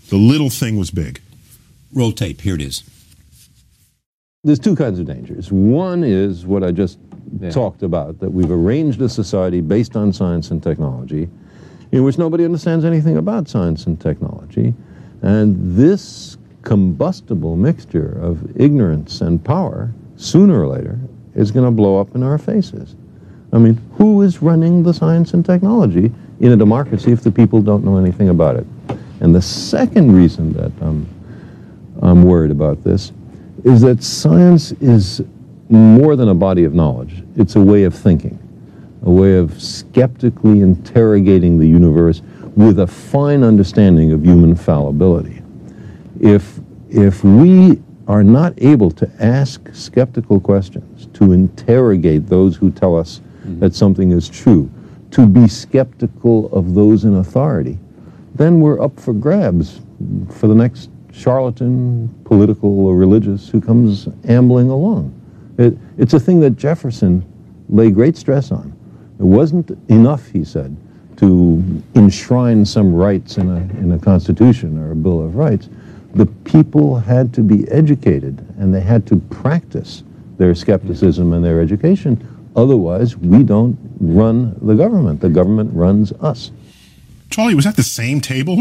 The little thing was big. Roll tape. Here it is. There's two kinds of dangers. One is what I just talked about, that we've arranged a society based on science and technology in which nobody understands anything about science and technology. And this combustible mixture of ignorance and power, sooner or later, is going to blow up in our faces. I mean, who is running the science and technology in a democracy if the people don't know anything about it? And the second reason that I'm worried about this is that science is more than a body of knowledge. It's a way of thinking, a way of skeptically interrogating the universe with a fine understanding of human fallibility. If we are not able to ask skeptical questions, to interrogate those who tell us that something is true, to be skeptical of those in authority, then we're up for grabs for the next charlatan, political or religious, who comes ambling along. It's a thing that Jefferson lay great stress on. It wasn't enough, he said, to enshrine some rights in a constitution or a Bill of Rights. The people had to be educated, and they had to practice their skepticism and their education. Otherwise, we don't run the government. The government runs us. Charlie, was that the same table?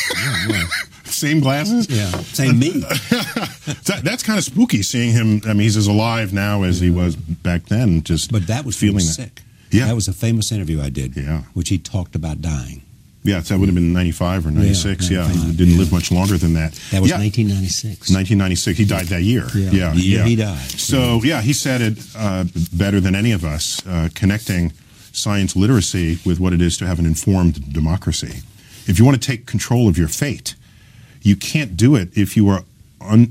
Same glasses? Yeah, same me. That's kind of spooky, seeing him. I mean, he's as alive now as he was back then. But that was feeling sick. Yeah. That was a famous interview I did, yeah, which he talked about dying. Yeah, that would have been 95 or 96. Yeah, he didn't live much longer than that. That was 1996. 1996. He died that year. Yeah, the year he died. So, yeah, he said it better than any of us, connecting science literacy with what it is to have an informed democracy. If you want to take control of your fate, you can't do it if you are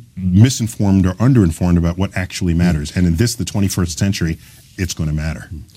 misinformed or underinformed about what actually matters. And in this, the 21st century, it's going to matter.